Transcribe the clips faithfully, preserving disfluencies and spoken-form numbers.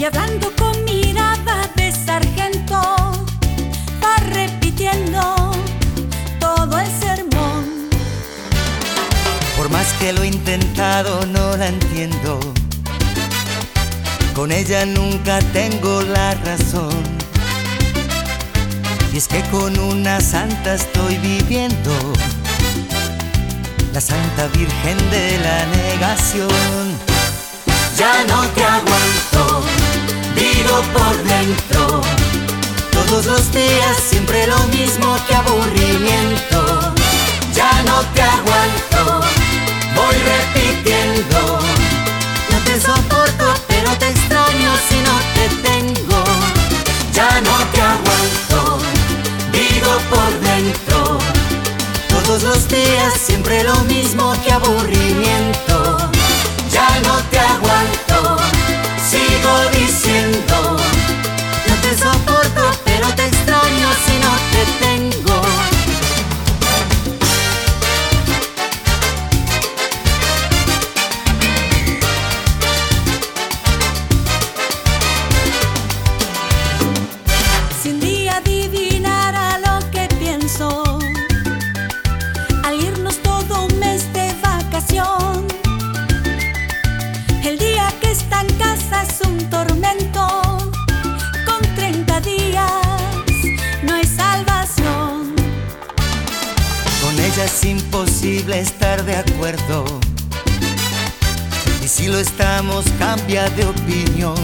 Y hablando con mirada de sargento, va repitiendo todo el sermón. Por más que lo he intentado, no la entiendo. Con ella nunca tengo la razón. Y es que con una santa estoy viviendo, la Santa Virgen de la Negación. Ya no te aguanto, vivo por dentro. Todos los días siempre lo mismo, qué aburrimiento. Ya no te aguanto, voy repitiendo. No te soporto, pero te extraño si no te tengo. Ya no te aguanto, vivo por dentro. Todos los días siempre lo mismo, qué aburrimiento. Ya no te aguanto, sigo diciendo. No te soporto, pero te extraño si no te tengo. Si un día adivinara lo que pienso, al irnos todo un mes de vacación, el día que está en casa es un tormento. Con treinta días no hay salvación. Con ella es imposible estar de acuerdo, y si lo estamos cambia de opinión.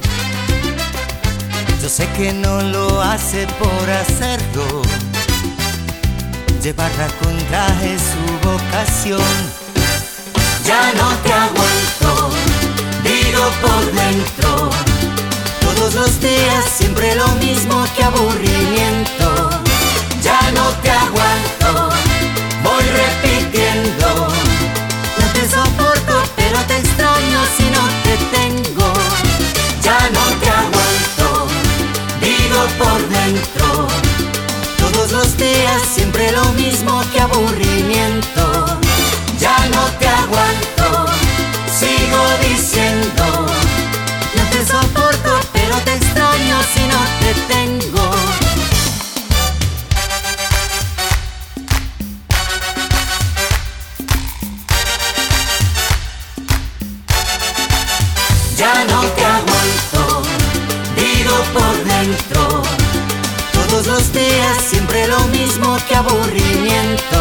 Yo sé que no lo hace por hacerlo, llevarla con traje es su vocación. Ya no te aguanto, vivo por dentro. Todos los días siempre lo mismo, qué aburrimiento. Ya no te aguanto, voy repitiendo. No te soporto, pero te extraño si no te tengo. Ya no te aguanto, vivo por dentro. Todos los días siempre lo mismo, qué aburrimiento. Ya no te aguanto, sigo diciendo. No te soporto, pero te extraño si no te tengo. Ya no te aguanto, vivo por dentro. Todos los días siempre lo mismo, qué aburrimiento.